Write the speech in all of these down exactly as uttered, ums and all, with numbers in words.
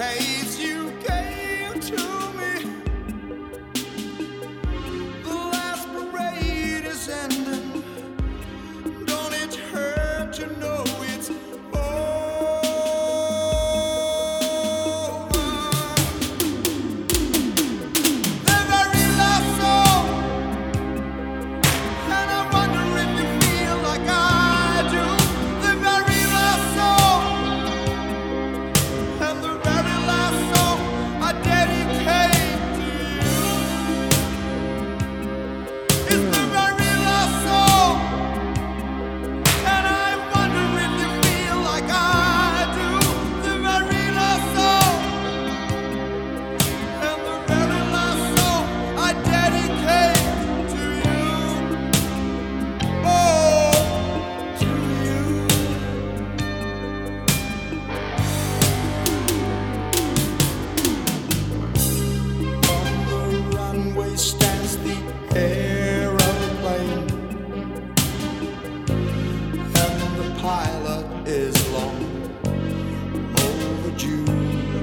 dedicates you gave to me. The last parade is ending. Don't it hurt to know it's over? The very last song, and I wonder if you feel like I do. The very last song, and the very last song I dedicate to you. It's the very last song, and I wonder if you feel like I do. The very last song, and the very last song I dedicate to you. Oh, to you. On the runway stands the aeroplane, and the pilot is long overdue.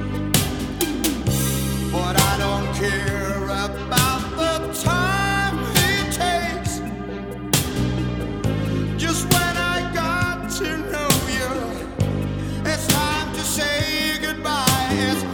But I don't care about the time he takes. Just when I got to know you, it's time to say goodbye. It's